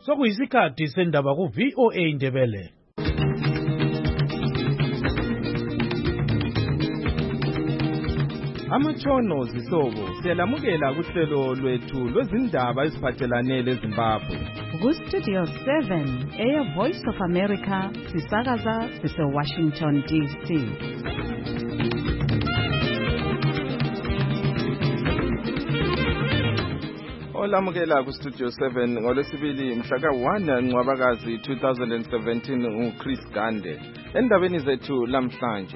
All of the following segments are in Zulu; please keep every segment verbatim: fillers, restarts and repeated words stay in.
sokuyisikhathi sendaba ku V O A Indebele. Amatshono zihlobo siyalamukela kuhlelo lwethu lwezindaba eziphathelane leZimbabwe. Ku Studio seven, Air Voice of America, sisakaza sise Washington D C. Olamukela ku Studio seven ngolwesibili mhla ka one Ncwabakazi two thousand seventeen uChris Gande. Endabeni zethu lamhlanje.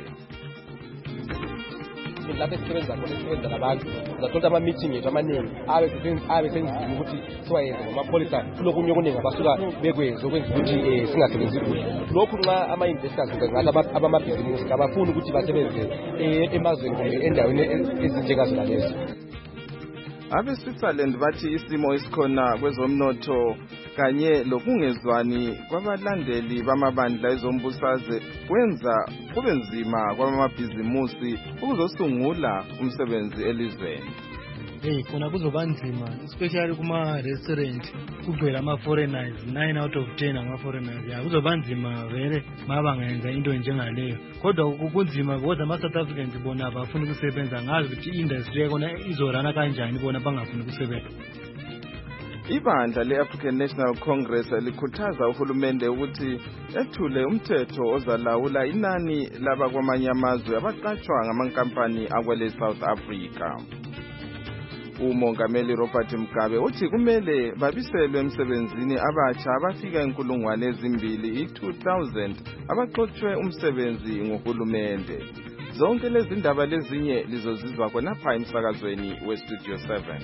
Lapho sisebenza khona sisebenza labantu zathola ama meeting ethu amaningi abe sisebenza abe senzima ukuthi siwayenze ngamapolisa kulokunye okuningi abasuka bekwenza okwenza ukuthi singasebenzi kuhle. Lokhu nxa ama investors ngathi abamabhizinisi abafuni ukuthi basebenze emazweni kumbe endaweni ezinjengazo lalezo. Abe Switzerland bathi isimo esikhona kwezomnotho kanye lokungezwani kwabalandeli bamabandla ezombusazwe kwenza kube nzima kwamabhizimusi ukuzosungula umsebenzi elizweni. Hey, khona kuzoba nzima especially kuma restaurant kugcwele ama foreigners nine out of ten ama foreigners. Ya kuzoba nzima vele mabangenza into njengaleyo. Kodwa kunzima because ama South Africans bona abafuni ukusebenza ngazi ukuthi industry yakona izorana kanjani bona bangafuni ukusebenza. Ibandla le-African National Congress likhuthaza uhulumende ukuthi ethule umthetho ozalawula inani laba kwamanye amazwe abaqatshwa ngamankampani akwele South Africa. Umongameli Robert Mugabe uthi kumele babiselwe emsebenzini abatsha abafika inkulungwane ezimbili i-two thousand abaxotshwe umsebenzi ngohulumende. Zonke lezi ndaba lezinye lizozizwa khonapha emsakazweni we-Studio seven.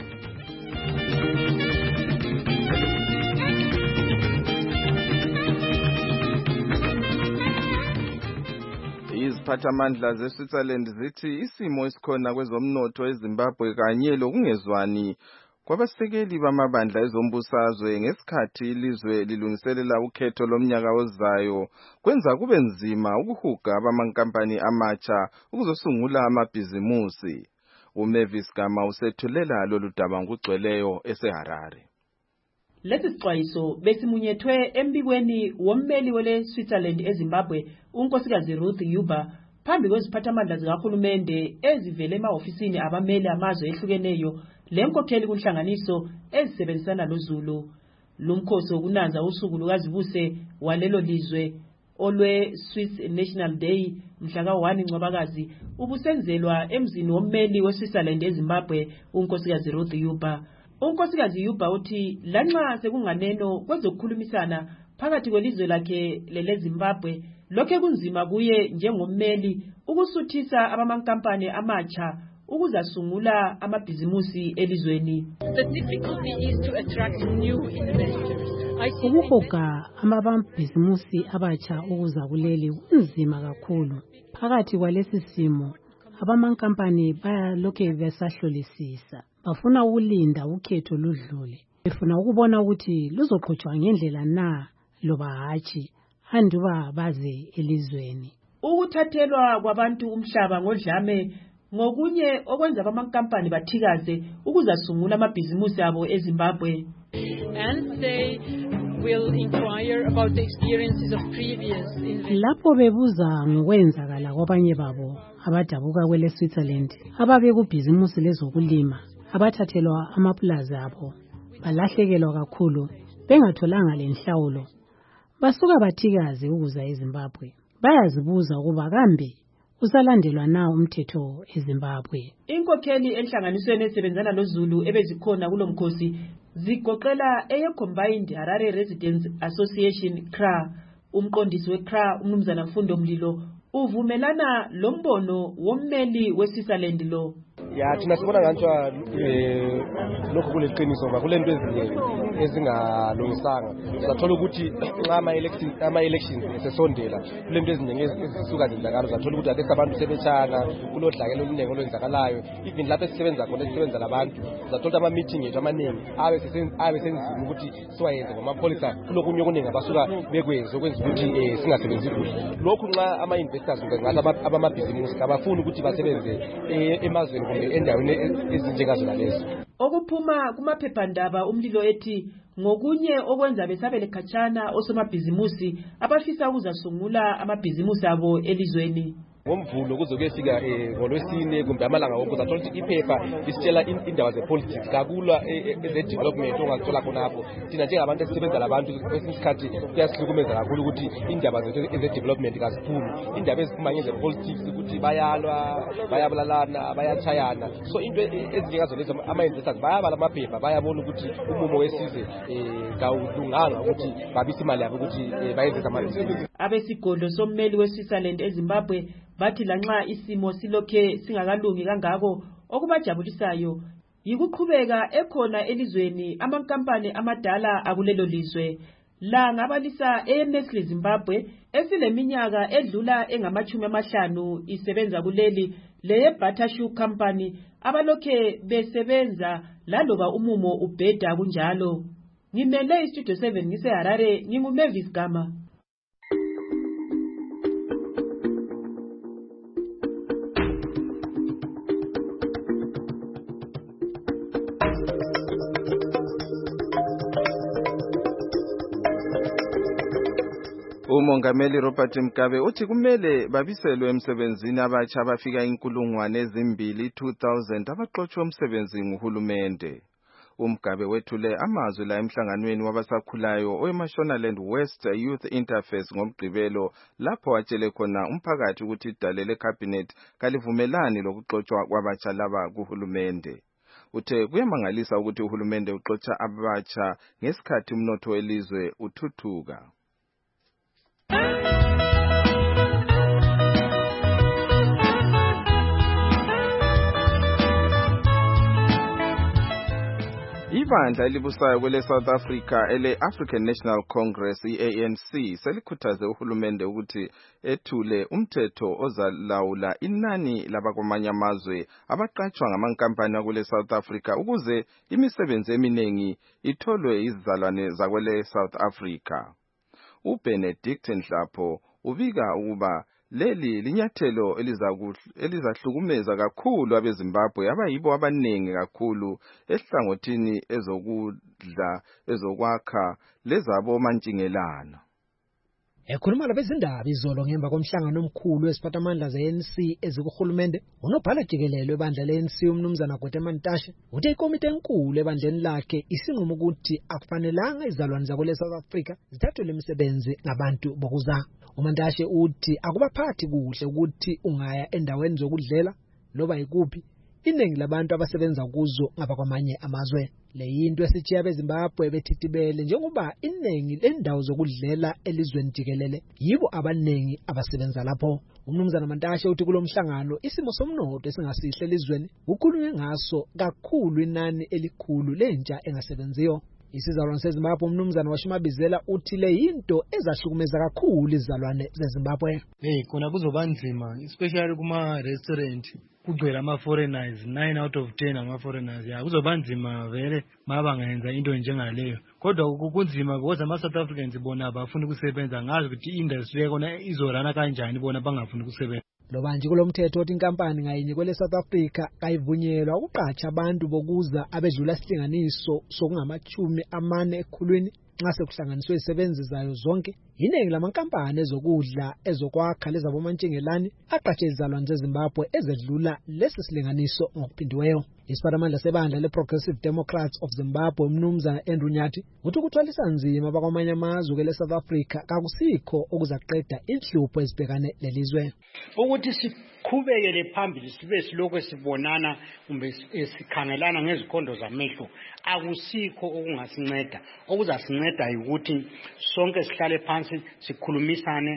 Iziphathamandla zeSwitzerland zithi isimo esikhona kwezomnotho eZimbabwe kanye lokungezwani kwabasekeli bamabandla ezombusazwe ngesikhathi ilizwe lilungiselela ukhetho lomnyaka ozayo kwenza kube nzima ukuhuga abamankampani amatsha ukuzosungula amabhizimusi. uMavis Gama usethulela lolu daba ngugcweleyo eseHarare. Lesi sixwayiso besimunyethwe embikweni wommeli wele Switzerland eZimbabwe unkosikazi Ruth Yuba phambi kweziphathamandla zikahulumende ezivele ema-ofisini abameli amazwe ehlukeneyo lenkokheli kunhlanganiso ezisebenzisana noZulu. Lumkhosi wokunanza usuku lukazibuse walelo lizwe olwe Swiss National Day mhla ka one Ncwabakazi ubusenzelwa emzini wommeli weSwitzerland eZimbabwe unkosikazi Ruth Yuba. Unkosikazi Yuba uthi lanxa sekunganeno kwezokukhulumisana phakathi kwelizwe lakhe lele Zimbabwe lokho kunzima kuye njengommeli ukusuthisa abamankampani amatsha ukuzasungula amabhizimusi elizweni. The difficulty is to attract new investors. Ukuhoga amabhizimusi abatsha ukuza kuleli kunzima kakhulu. Phakathi kwalesi simo abamankampani bayalokhe besahlolisisa. Bafuna ukulinda ukhetho ludlule. Befuna ukubona ukuthi luzoqhutshwa ngendlela na loba hatshi anduba baze elizweni. Ukuthathelwa kwabantu umhlaba ngodlame ngokunye okwenza abamankampani bathikaze ukuzasungula amabhizimusi abo eZimbabwe. And they will inquire about the experiences of previous investors. Lapho bebuza ngokwenzakala kwabanye babo abadabuka kwele Switzerland ababe kubhizimusi lezokulima abathathelwa amaplaza abo balahlekelwa kakhulu bengatholanga lenhlawulo basuka bathikaze ukuza eZimbabwe. Bayazibuza ukuba kambe usalandelwa na umthetho eZimbabwe. Inkokheli enhlanganisweni esebenzana noZulu ebezikhona kulomkhosi zigoqela eye Combined Harare Residents Association C R A. Umqondisi we C R A umnumzana Mfundo Mlilo uvumelana lombono wommeli weSwitzerland lo. Ya thina sibona ngathi eh lokho kuleqiniso ngoba kulento ezinye ezingalungisanga. Sizathola ukuthi nxa ama elections ama elections esesondela kulento ezinye ezisuka zindakalo zathola ukuthi ake sabantu sebetshana kulodlakelo oluningi olwenzakalayo. Even lapho esisebenza khona esisebenza labantu zathola ama meeting ethu amaningi abe sesenza abe senzima ukuthi siwayenze ngamapolisa kulokunye okuningi abasuka bekwenza okwenza ukuthi singasebenzi kuhle. Lokhu nxa ama investors ngathi abamabhizinisi abafuni ukuthi basebenze emazweni endaweni ezinjengazo lalezo. Okuphuma kumaphephandaba umlilo ethi ngokunye okwenza besabele khatshana osomabhizimusi abafisa ukuzasungula amabhizimusi abo elizweni. ngomvulo kuze kuyefika ngolwesine kumbe amalanga wonke uzathola ukuthi iphepha lisitshela indaba zepolitics kakulwa eze-development ongazithola khonapho. Thina njengabantu esisebenza labantu kwesinye isikhathi kuyasihlukumeza kakhulu ukuthi indaba zethu eze-development kaziphumi. Indaba eziphuma ngezepolitics ukuthi bayalwa, bayabulalana, bayachayana. So into ezinjengazo lezo ama-investors bayabala amaphepha, bayabona ukuthi umumo wesizwe kawulunganga ukuthi babise imali yabo ukuthi bayenze amabhizinisi. Abesigodlo sommeli we-Switzerland eZimbabwe bathi lanxa isimo silokhe singakalungi kangako, okubajabulisayo yikuqhubeka ekhona elizweni amankampani amadala akulelo lizwe. La ngabalisa eNestle Zimbabwe esileminyaka edlula engamachumi amahlanu isebenza kuleli, leye Buttershoe Company abalokhe besebenza laloba umumo ubheda kunjalo. Ngimele iStudio seven ngiseHarare, nginguMavis Gama. Umongameli Robert Mugabe uthi kumele babiselwe emsebenzini abatsha abafika inkulungwane ezimbili two thousand abaxotshwe umsebenzi nguhulumende. uMugabe wethule amazwi la emhlanganweni wabasakhulayo weMashonaland West Youth Interface ngomgqibelo lapho watshele khona umphakathi ukuthi idale lecabinet kalivumelani lokuxotshwa kwabatsha laba kuhulumende. Uthe kuyamangalisa ukuthi uhulumende uxotsha abatsha ngesikhathi umnotho welizwe uthuthuka. Ibandla elibusayo kwele South Africa ele African National Congress i-A N C selikhuthaze uhulumende ukuthi ethule umthetho ozalawula inani labakwamanye amazwe abaqatshwa ngamankampani akule South Africa ukuze imisebenzi eminingi itholwe izizalwane zakwele South Africa. uBenedict Nhlapho ubika ukuba leli linyathelo elizahlukumeza kakhulu abeZimbabwe abayibo abaningi kakhulu ehlangothini ezokudla, ezokwakha lezabo mantshingelana. Ekhuluma labezindaba izolo ngemva komhlangano omkhulu wesiphathamandla ze-A N C ezikuhulumende, unobhala jikelelo ebandla le-A N C umnumzana Gwede Mantashe uthe ikomiti enkulu ebandleni lakhe isinqumo ukuthi akufanelanga izalwane zakule South Africa zithathwe lemisebenzi ngabantu bokuza. uMantashe uthi akubaphathi kuhle ukuthi ungaya endaweni zokudlela loba ikuphi iningi labantu abasebenza kuzo ngabakwamanye amazwe. Le yinto esithi abeZimbabwe bethitibele njengoba iningi lendawo zokudlela elizweni jikelele yibo abaningi abasebenza lapho. Umnumzana Mantashe uthi kulomhlangano isimo somnotho esingasihle elizweni ukhulunywe ngaso kakhulu inani elikhulu lentsha engasebenziyo. Isizalwane seZimbabwe umnumzana washimabizela uthi le yinto ezahlukumeza kakhulu izizalwane zeZimbabwe. Hey, kona kuzobanzima especially kuma restaurant kugcwele ama foreigners, nine out of ten ama foreigners. Ya kuzobanzima vele mabangayenza into njengaleyo. Kodwa kunzima because ama South Africans bona abafuna ukusebenza ngazi ukuthi industry yakona izorana kanjani bona bangafuni ukusebenza. Lo manje kulomthetho othi inkampani ngayinye kwele South Africa kayivunyelwa ukuqatsha abantu bokuza abedlula isihlanganiso sokungamachumi amane ekhulwini nxa sekuhlanganiswe isebenzi zayo zonke. Iningi lamankampani ezokudla ezokwakha lezabomantshingelani aqatshe izizalwane zeZimbabwe ezedlula lesi silinganiso ngokuphindiweyo. Isiphathamandla sebandla le-Progressive Democrats of Zimbabwe umnumzana Andrew Nyathi uthi ukuthwalisa nzima abakwamanye amazwe kwele South Africa kakusikho okuzaqeda inhlupho ezibhekane lelizwe. Ukuthi siqhubekele phambili sibe silokho sibonana kumbe sikhangelana ngezikhondo zamehlo akusikho okungasinceda. Okuzasinceda ukuthi sonke sihlale phansi sikhulumisane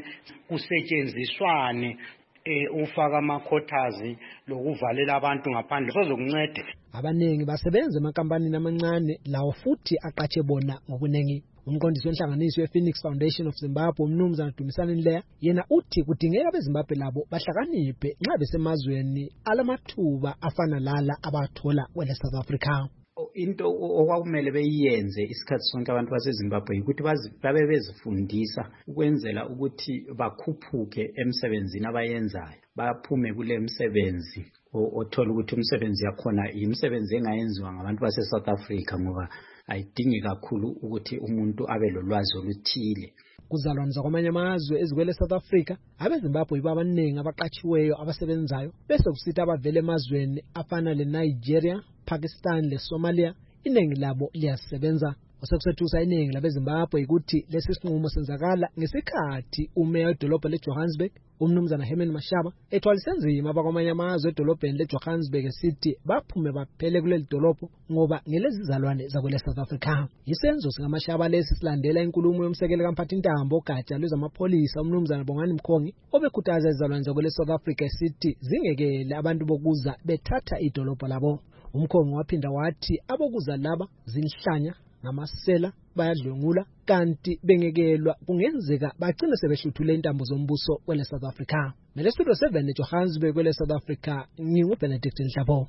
kusetshenziswane ufaka amakhotazi lokuvalela abantu ngaphandle sozokuncede. Abaningi basebenza emankampanini amancane lawo futhi aqatshe bona ngokunengi. Umqondisi wenhlanganiso ye-Phoenix Foundation of Zimbabwe umnumzana Dumisani Nleya yena uthi kudingeka abeZimbabwe labo bahlakaniphe nxa besemazweni alamathuba afana lala abathola kwele South Africa. Into okwakumele beyenze isikhathi sonke abantu baseZimbabwe ukuthi babe bezifundisa ukwenzela ukuthi bakhuphuke emsebenzini abayenzayo baphume kule msebenzi othola ukuthi umsebenzi yakhona imisebenzi engayenziwa ngabantu base South Africa ngoba ayidingi kakhulu ukuthi umuntu abe lolwazi oluthile. Kuzalwane kwamanye amazwe ezikwele South Africa, abeZimbabwe babaningi abaqatshiweyo abasebenzayo bese kusithi abavele emazweni afana le Nigeria, Pakistan le Somalia, iningi labo liyasebenza. Osekusethusa iningi labeZimbabwe ukuthi lesi sinqumo senzakala ngesikhathi umeya wedolobha leJohannesburg umnumzana Herman Mashaba ethwalise nzima abakwamanye amazwe edolobheni leJohannesburg esithi baphume baphele kuleli dolobho ngoba ngelezizalwane zakwele South Africa. Isenzo sikaMashaba lesi silandela inkulumo yomsekeli kaMphathintambo ogatsha lwezamapholisa umnumzana Bongani Mkhongi obekhuthaza izizalwane zakwele South Africa esithi zingekele abantu bokuza bethatha idolobho labo. Umkhongi waphinda wathi abokuza laba zinhlanya namasela bayadlwengula kanti bengekelwa kungenzeka bagcine sebehluthule intambo zombuso kwele South Africa. Mele studio seven eJohannesburg kwele South Africa, ngingu Benedict Nhlapho.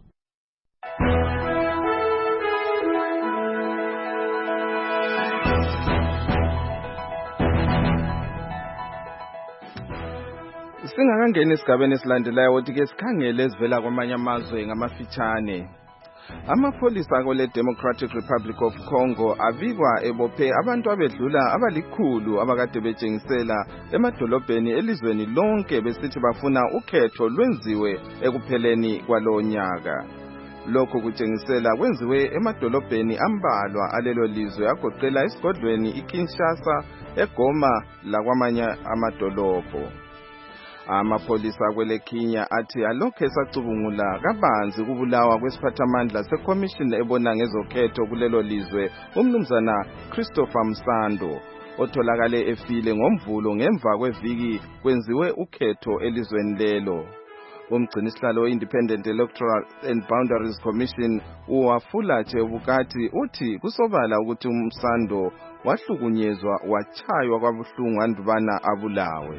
Singakangena esigabeni esilandelayo ukuthi ke sikhangele ezivela kwamanye amazwe ngamafitshane. Amapholisa kule Democratic Republic of Congo abikwa ebophe abantu abedlula abalikhulu abakade betshengisela emadolobheni elizweni lonke besithi bafuna ukhetho lwenziwe ekupheleni kwalonyaka. Lokho kutshengisela kwenziwe emadolobheni ambalwa alelo lizwe agoqela esigodlweni iKinshasa, eGoma lakwamanye amadolobho. Amapholisa kwele Kenya athi alokho esacubungula kabanzi kubulawa kwesiphathamandla seCommission ebona ngezokhetho kulelo lizwe umnumzana Christopher Msando otholakale efile ngomvulo ngemva kweviki kwenziwe ukhetho elizweni lelo. Umgcinisihlalo we-Independent Electoral and Boundaries Commission uwafula Chebukati uthi kusobala ukuthi uMsando wahlukunyezwa wachaywa kwabuhlungu andubana abulawe.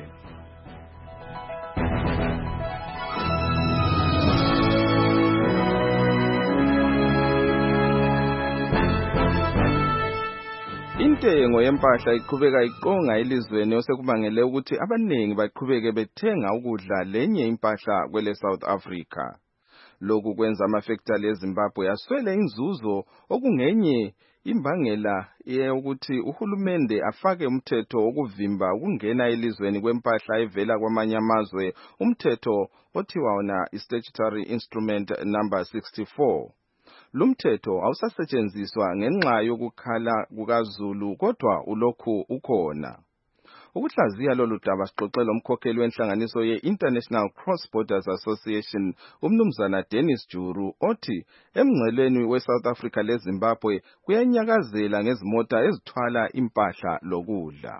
Intengo yempahla iqhubeka iqonga elizweni osekubangele ukuthi abaningi baqhubeke bethenga ukudla lenye impahla kwele South Africa. Lokhu kwenza amafactory eZimbabwe aswele inzuzo okungenye imbangela yokuthi uhulumende afake umthetho wokuvimba ukungena elizweni kwempahla evela kwamanye amazwe, umthetho othiwa wona i-Statutory Instrument number sixty-four. Lumthetho awusasetshenziswa ngenxa yokukhala kukaZulu kodwa ulokhu ukhona. Ukuhlaziya lolu daba sixoxela umkhokheli wenhlanganiso ye-International Cross Borders Association umnumzana Dennis Juru othi emngcelweni we-South Africa leZimbabwe kuyanyakazela ngezimota ezithwala impahla lokudla.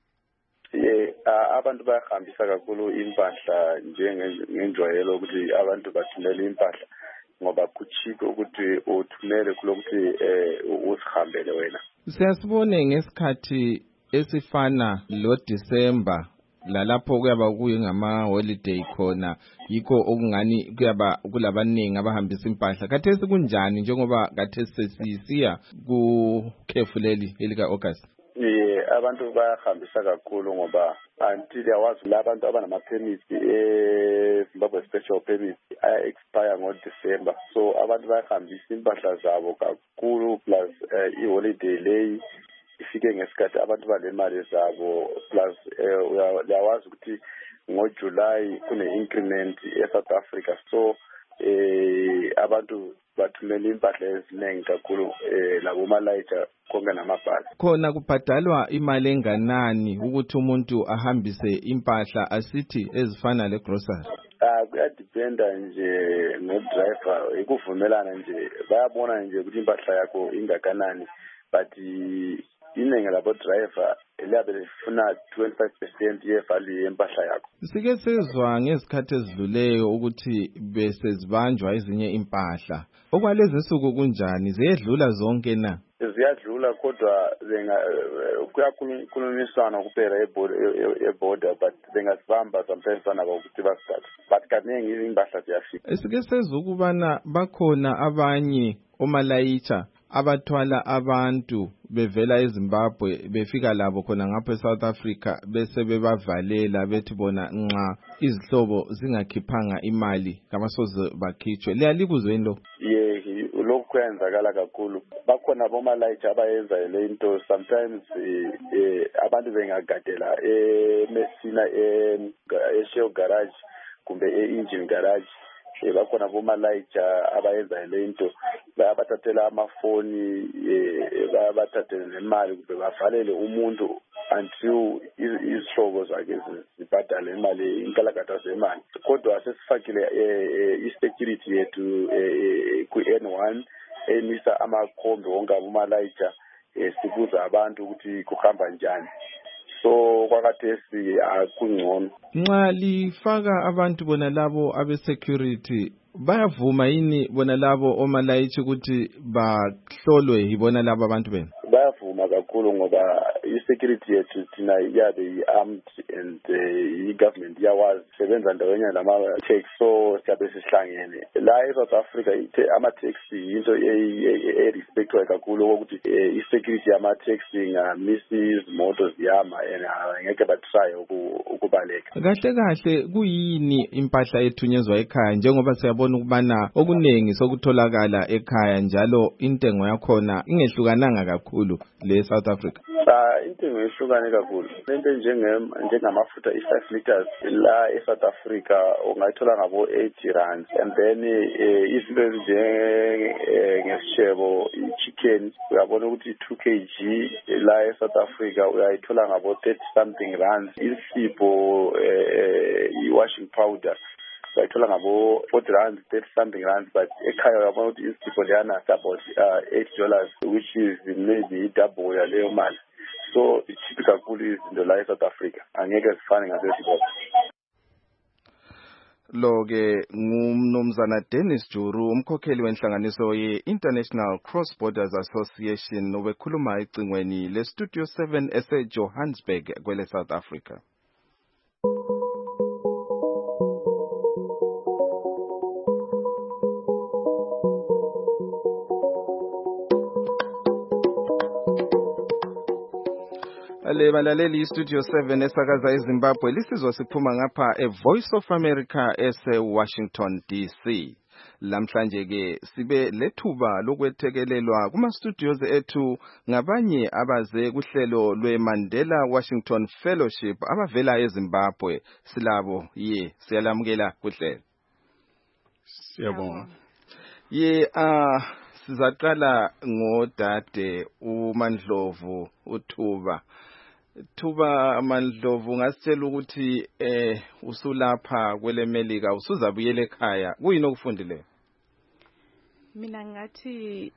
Ye abantu bayahambisa kakhulu impahla njengenjwayelo ukuthi abantu bathumele impahla ngoba kuchiko ukuthi uthumele kulokuthi usihambele wena. Siyasibone ngesikhathi esifana lo December lalapho kuyaba kuyingama holiday khona yikho okungani kuyaba kulabaningi abahambisa impahla. Khathesi kunjani njengoba khathesi sisiya ku khefu leli elika August? Eh abantu bayahambisa kakhulu ngoba until yawazi labantu abanama permits eh Zimbabwe special permit aya expire ngo December, so abantu bayahambisa impahla zabo kakhulu plus i holiday lay ifike ngesikhathi abantu balemali zabo plus uyawazi ukuthi ngo July kune increment e South Africa, so eh abantu bathumela impahla eziningi kakhulu eh labo malayitha konke namabhasi. Khona kubhadalwa imali enganani ukuthi umuntu ahambise impahla asithi ezifana le grocery? Ah kuyadependa nje no driver, ikuvumelana nje bayabona nje ukuthi impahla yakho ingakanani, but iningi labo driver eliyabe lifuna twenty-five percent yevalue yempahla yakho. Sike sezwa ngezikhathi ezidluleyo ukuthi bese zibanjwa ezinye impahla. Okwalezi insuku kunjani, ziyedlula zonke na? Ziyadlula kodwa benga kuyakhulunyiswana kuphela eborder, but bengasibamba sometimes banaba ukuthi basithathe, but kaningi impahla ziyafika. Sike sezwa ukubana bakhona abanye omalayitha abathwala abantu bevela eZimbabwe befika labo khona ngapha eSouth Africa bese bebavalela bethi bona nxa izihlobo zingakhiphanga imali ngamasoze bakhitshwe. Liyalikuzweni lo? Ye lokhu kwenzakala kakhulu. Bakhona bomalayitha abayenza le into sometimes abantu bengagadela eMessina eShell garage kumbe e-engine garage. Bakhona bomalayitha abayenza le into bayabathathela amafoni bayabathathela nemali kumbe bavalele umuntu until izihlobo zakhe zibhadale imali inkalakatha zemali. Kodwa sesifakile i-security yethu ku-N one emisa amakhombe wonke abomalayitha sibuza abantu ukuthi kuhamba njani. So kwakathesi akungcono. Nxa lifaka abantu bona labo abe security bayavuma yini bona labo omalayithi ukuthi bahlolwe yibona labo abantu bena? Bayavuma kakhulu ngoba i-security yethu thina yabe i-armed and i-government yawazi sebenza ndawenye lama-tax, so siyabe sihlangene la e-South Africa ama-taxi into e-respectwayo kakhulu ukuthi i-security yama-taxi ngamisi izimoto ziyama and ngeke batry ukubaleka. Kahle kahle kuyini impahla ethunyezwa ekhaya njengoba siyabona ukubana okuningi sokutholakala ekhaya njalo intengo yakhona ingehlukananga kakhulu le South Africa? Ah, intengo yehlukane kakhulu. Lento njenge njengamafutha i-five liters la eSouth Africa ungayithola ngabo eighty rand, and then izinto ezinjenge ngesishebo i-chicken uyabona ukuthi two kilograms la eSouth Africa uyayithola ngabo thirty something rand. Isipho i-washing powder bayithola ngabo forty rand, thirty something rand, but ekhaya uyabona ukuthi isipho liyana about uh, eight dollars, which is maybe double yaleyo mali. So ichipi kakhulu izinto la eSouth Africa angeke zifane ngaseZimbabwe. Lo-ke ngumnumzana Dennis Juru, umkhokheli wenhlanganiso ye-International Cross Borders Association, obekhuluma ecingweni le-Studio seven ese-Johannesburg kwele South Africa. Le balaleli Studio seven esakaza eZimbabwe lisizwa siphuma ngapha eVoice of America ese Washington D C. Lamhlanje ke sibe lethuba lokwethekelelwa kuma studios ethu ngabanye abaze kuhlelo lweMandela Washington Fellowship abavela eZimbabwe. Silabo ye siyalamukela kuhlelo. Siyabonga. Ye ah sizaqala ngodade uMandlovu uThuba. Thuba Mandlovu, ngasitshela ukuthi eh usulapha kwele Melika usuzabuyela ekhaya, kuyini okufundile? Mina ngathi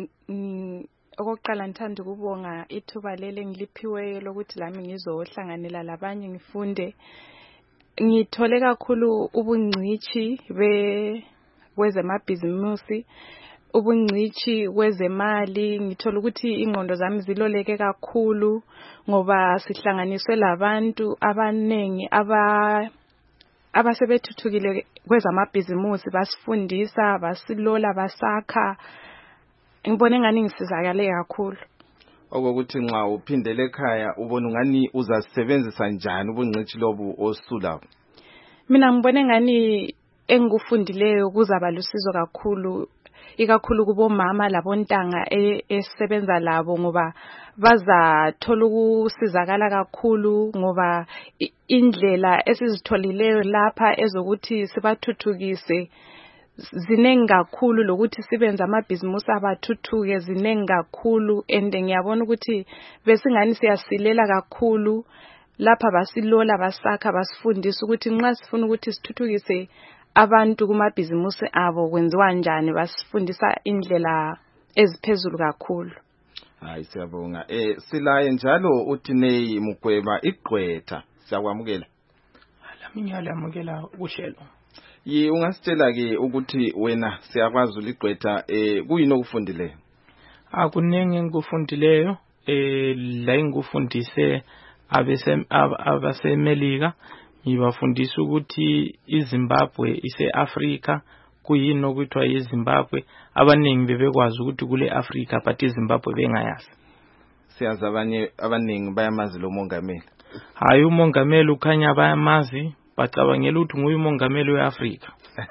okokuqala ngithanda ukubonga ithuba lele ngiliphiweyo lokuthi lami ngizohlanganela labanye ngifunde. Ngithole kakhulu ubungcithi be kwezemabhizimusi, ubungcithi kwezemali. Ngithola ukuthi ingqondo zami ziloleke kakhulu ngoba sihlanganiswe labantu abanengi aba abasebethuthukile kwezamabhizimusi, basifundisa, basilola, basakha. Ngibone ngani ngisizakale kakhulu. Okokuthi nxa uphindele ekhaya ubona ngani uzasebenzisa njani ubungcithi lobu osula? Mina ngibone ngani engikufundileyo kuzaba lusizo kakhulu, ikakhulu kubomama labontanga esebenza labo ngoba bazathola ukusizakala kakhulu ngoba indlela esizitholileyo lapha ezokuthi sibathuthukise zinengi kakhulu, lokuthi sibenze amabhizimusi abathuthuke zinengi kakhulu. And ngiyabona ukuthi besingani siyasilela kakhulu lapha, basilola, basakha, basifundisa ukuthi nxa sifuna ukuthi sithuthukise abantu kumabhizimusi abo kwenziwa njani, basifundisa indlela eziphezulu kakhulu. Hayi siyabonga. Eh silaye njalo uthi Neyi Mugweba igqwetha, siyakwamukela. Lami amukela uhlelo. Yi ungasitshela ke ukuthi wena siyakwazi uligqwetha eh kuyini okufundileyo? Akunenge ngikufundileyo eh la ngikufundise abese abasemelika, ngibafundisa ukuthi iZimbabwe ise Africa kuyini okuthiwa yiZimbabwe abaningi bebekwazi ukuthi kule Africa but iZimbabwe bengayazi. Siyazi abanye abaningi bayamazi lo mongameli. Hayi umongameli ukhanya bayamazi bacabangela ukuthi nguye umongameli weAfrica.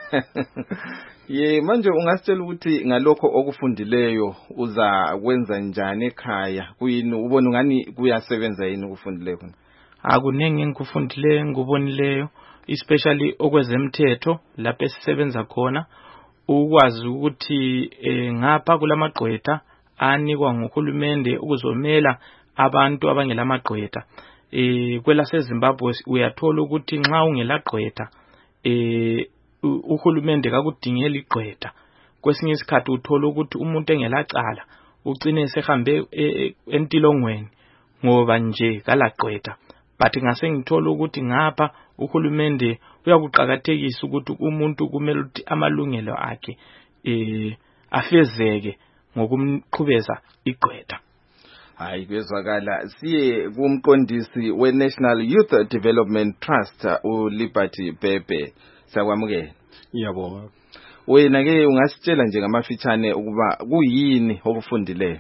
Ye manje ungasitshela ukuthi ngalokho okufundileyo uza kwenza njani ekhaya kuyini ubona ngani kuyasebenza yini ukufundileyo khona? Akunenge engikufundileyo ngubonileyo especially okwezemthetho lapho esisebenza khona ukwazi ukuthi eh, ngapha kulamagqwetha anikwa nguhulumende ukuzomela abantu abangelamagqwetha. Eh kwelase Zimbabwe uyathola ukuthi nxa ungelagqwetha eh uhulumende kakudingela igqwetha. Kwesinye isikhathi uthola ukuthi umuntu engelacala ugcine sehambe entilongweni ngoba nje kalagqwetha. But ngase ngithola ukuthi ngapha uhulumende uyakuqhakathekisa ukuthi umuntu kumele ukuthi amalungelo akhe eh afezeke ngokumqhubeza igqwetha. Hayi kwezwakala siye kumqondisi weNational Youth Development Trust uLiberty Bhebhe. Sakwamukela. Ngiyabonga. Wena ke ungasitshela nje ngamafitshane ukuba kuyini okufundileyo?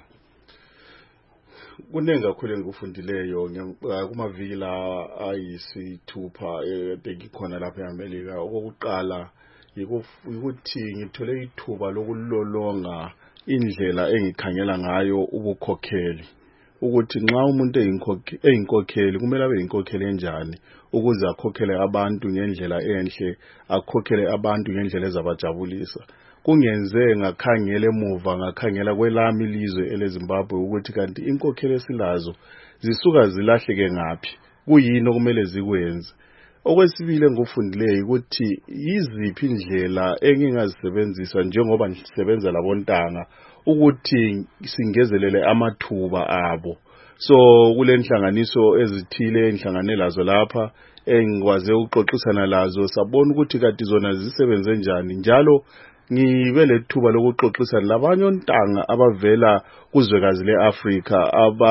Kunengi kakhulu engikufundileyo kumaviki la ayisithupha ebengikhona lapha eAmerica. Okokuqala ukuthi ngithole ithuba lokulolonga indlela engikhangela ngayo ubukhokheli. Ukuthi nxa umuntu eyinkokheli kumele abe yinkokheli enjani ukuze akhokhele abantu ngendlela enhle, akhokhele abantu ngendlela ezabajabulisa. Kungenze ngakhangela emuva ngakhangela kwelami ilizwe eleZimbabwe ukuthi kanti inkokheli esilazo zisuka zilahleke ngapi, kuyini okumele zikwenze. Okwesibili engifundileyo ukuthi yiziphi indlela engingazisebenzisa njengoba ngisebenza labontanga ukuthi singezelele amathuba abo. So kule nhlanganiso ezithile enhlangane lazo lapha engikwaze ukuxoxisana lazo sabona ukuthi kanti zona zisebenze njani njalo ngibe lethuba lokuxoxisana labanye ontanga abavela kuzwekazi leAfrica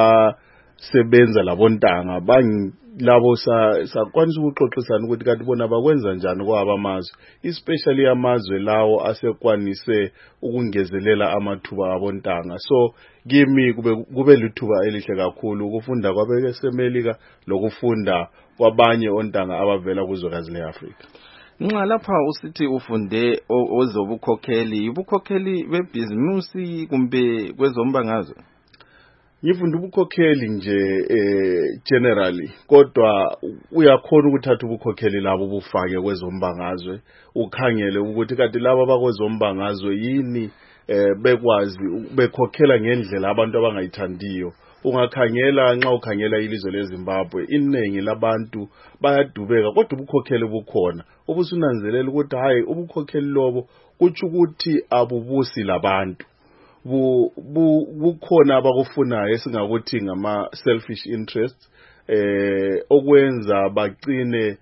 abasebenza labontanga bangilabo sakwanisa ukuxoxisana ukuthi kanti bona bakwenza njani kwaba amazwe especially amazwe lawo asekwanise ukungezelela amathuba abontanga. So kimi kube kube lithuba elihle kakhulu ukufunda kwabesemelika lokufunda kwabanye ontanga abavela kuzwekazi leAfrica. Nxa lapha usithi ufunde ozobukhokheli, ubukhokheli bebhizimusi kumbe kwezombangazwe? Ngifunda ubukhokheli nje eh generally kodwa uyakhona ukuthatha ubukhokheli labo bufake kwezombangazwe ukhangele ukuthi kanti laba bakwezombangazwe yini eh bekwazi bekhokhela ngendlela abantu abangayithandiyo. Ungakhangela nxa ukhangela ilizwe leZimbabwe iningi labantu bayadubeka kodwa ubukhokheli bukhona. Ubusunanzelela ukuthi hayi ubukhokheli lobo kuthi ukuthi abubusi labantu. Bu bukhona abakufunayo esingakuthi ngama selfish interests eh okwenza baqine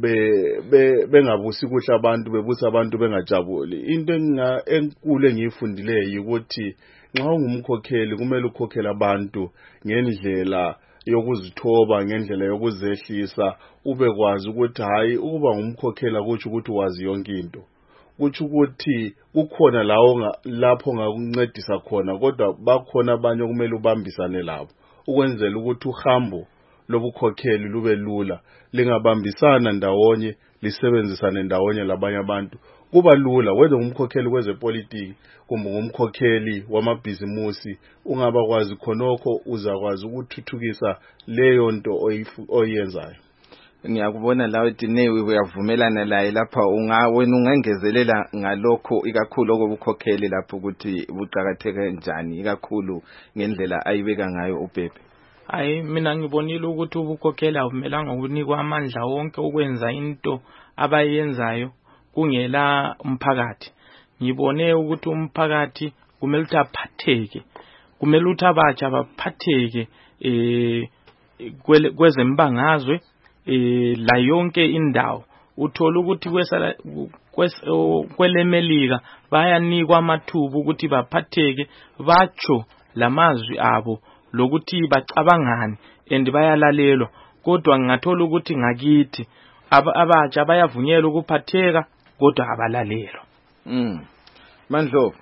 be bengabusi kuhle abantu bebusa abantu bengajabuli. Into enga enkulu engiyifundileyo ukuthi nxa ungumkhokheli kumele ukhokhele abantu ngendlela yokuzithoba ngendlela yokuzehlisa ubekwazi ukuthi hayi ukuba ngumkhokheli akuthi ukuthi wazi yonke into. Kuthi ukuthi kukhona lawo lapho ngakuncedisa khona kodwa bakhona abanye kumele ubambisane labo ukwenzela ukuthi uhambo lobukhokheli lube lula lingabambisana ndawonye lisebenzisane ndawonye labanye abantu kuba lula whether umkhokheli kwezepolitiki kumbe umkhokheli wamabhizimusi ungabakwazi khonokho uzakwazi ukuthuthukisa leyo nto oyenzayo. Ngiyakubona lawe Dinewe uyavumelana laye lapha ungawena ungengezelela ngalokho ikakhulu okubukhokheli lapho ukuthi buqhakatheke njani ikakhulu ngendlela ayibeka ngayo uBhebhe. Hayi mina ngibonile ukuthi ubukhokheli awumelanga ukunikwa amandla wonke ukwenza into abayenzayo kungela umphakathi. Ngibone ukuthi umphakathi kumele ukuthi aphatheke, kumele ukuthi abatsha baphatheke eh kwezembangazwe eh la yonke indawo. Uthola ukuthi kwesala kwelemelika bayanikwa amathuba ukuthi baphatheke batsho lamazwi abo lokuthi bacabangani and bayalalelwa. Kodwa ngathola ukuthi ngakithi abatsha bayavunyelwa ukuphatheka kodwa abalalelwa. Mm. Mandlovu.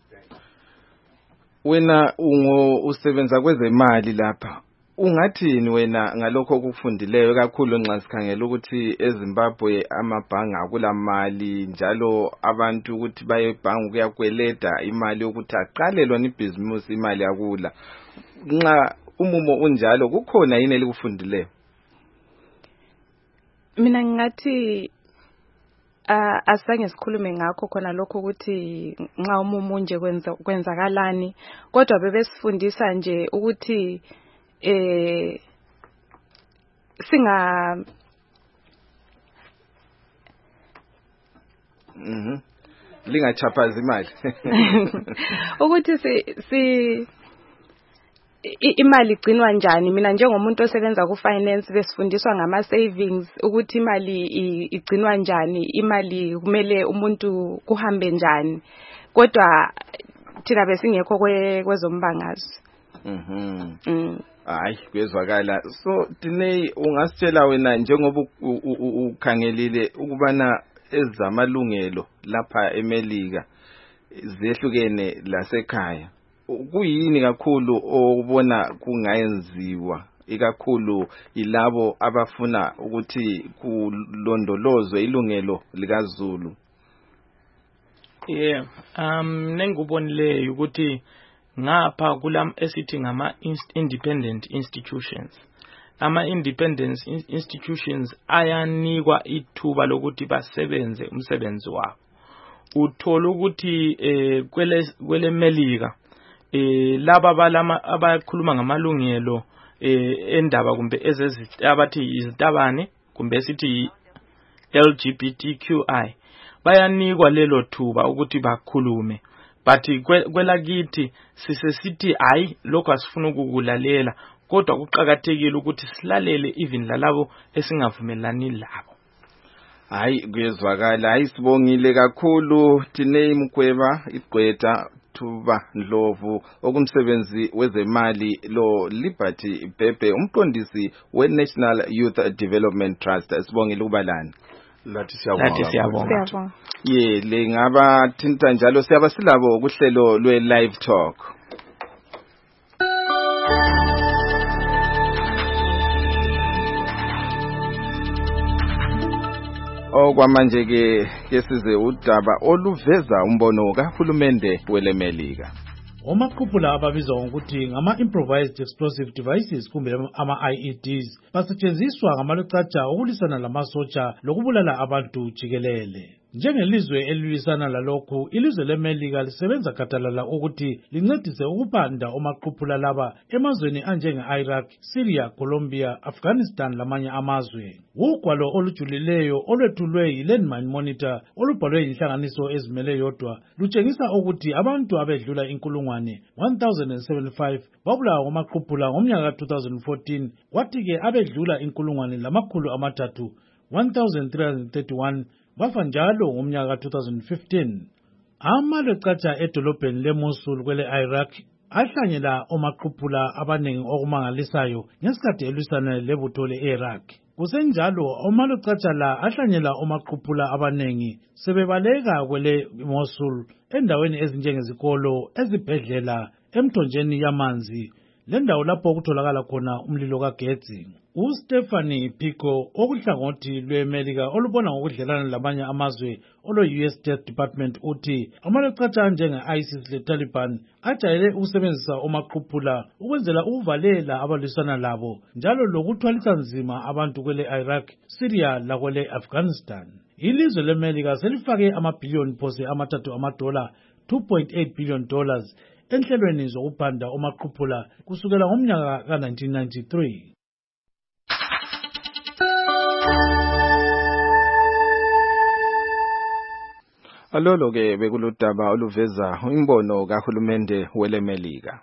Wena ungo usebenza kwezemali lapha. Ungathini wena ngalokho okufundileyo kakhulu nxa sikhangela ukuthi eZimbabwe amabhangi akulamali njalo abantu ukuthi baye ebhangi kuyakweleda imali yokuthi aqalelwe ibhizimusi imali yakula. Nxa umumo unjalo kukhona yini elikufundileyo? Mina ngathi Uh, asange sikhulume ngakho khona lokho ukuthi nxa umumo unje kwenza kwenzakalani kodwa bebesifundisa nje ukuthi eh singa Mhm lingachaphaza imali ukuthi si si imali igcinwa njani. Mina njengomuntu osebenza ku finance besifundiswa ngama savings ukuthi imali igcinwa njani, imali kumele umuntu kuhambe njani, kodwa thina besingekho kwezombangazwe. Mhm mm. Hayi kwezwakala. So Diney ungasitshela wena njengoba ukhangelile ukubana ezamalungelo lapha eMelika zehlukene lasekhaya, kuyini kakhulu obona kungayenziwa ikakhulu ilabo abafuna ukuthi kulondolozwe ilungelo likaZulu? Yeah, um nengubonileyo ukuthi ngapha kulam esithi ngama independent institutions. Ama independent institutions ayanikwa ithuba lokuthi basebenze umsebenzi wabo. Uthola ukuthi eh kwele kwele Melika eh laba balama abakhuluma ngamalungelo eh endaba kumbe ezezibathi izitabane kumbe sithi L G B T Q I bayanikwa lelo thuba ukuthi bakhulume, but kwelakithi sisesithi hayi lokho asifuna ukukulalela, kodwa kuqhakathekile ukuthi silalele even lalabo esingavumelani labo. Hayi kuyezwakala. Hayi sibongile kakhulu Diney Mukweba igqwetha Thuba Ndlovu okumsebenzi wezemali lo Liberty Bhebhe umqondisi we National Youth Development Trust. Sibongile ukubalana. Lathi siyabonga. Lathi siyabonga. Ye le ngaba thinta njalo siyaba silabo kuhlelo lwe live talk. Okwamanje ke kesize udaba oluveza umbono kahulumende weleMelika. Omaqhuphula ababizwa ngokuthi ngama improvised explosive devices kumbe ama I E Ds basetshenziswa ngamalocatsha okulisana lamasotsha lokubulala abantu jikelele. Njengelizwe elilwisana lalokhu, ilizwe leMelika lisebenza gadalala ukuthi lincedise ukupanda omaqhuphula laba emazweni anjenge Iraq, Syria, Colombia, Afghanistan lamanye amazwe. Ugwalo olujulileyo olwethulwe yiLandmine Monitor olubhalwe inhlanganiso ezimele yodwa lutshengisa ukuthi abantu abedlula inkulungwane one thousand seventy-five babulawa ngomaqhuphula ngomnyaka two thousand fourteen, kwathi ke abedlula inkulungwane lamakhulu amathathu one thousand three hundred thirty-one bafa njalo ngomnyaka two thousand fifteen. Amalocatsha edolobheni leMosul kwele Iraq ahlanyela omaqhuphula abanengi okumangalisayo ngesikhathi elwisana lebutho le-Iraq. Kusenjalo omalocatsha la ahlanyela omaqhuphula abanengi sebebaleka kwele Mosul endaweni ezinjengezikolo, ezibhedlela, emthonjeni yamanzi lendawo lapho kutholakala khona umlilo kagetsi. uStephanie Pico okuhlangothi lweMelika olubona ngokudlelana lamanye amazwe olo U S State Department uthi amalocatsha njenge ISIS le Taliban ajayele ukusebenzisa omaqhuphula ukwenzela ukuvalela abalwisana labo njalo lokuthwalisa nzima abantu kwele Iraq, Syria lakwele Afghanistan. Ilizwe leMelika selifake amabhiliyoni phose amathathu amadola two point eight billion dollars enhlelweni zokuphanda omaqhuphula kusukela ngomnyaka ka nineteen ninety-three. Alolo ke bekuludaba oluveza imbono kahulumende weleMelika.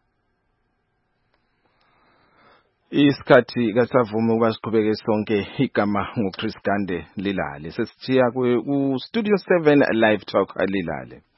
Isikhathi kasavuma ukuba siqhubeke sonke, igama nguChris Gande Lilale. Sesithiya ku Studio seven Live Talk Lilale.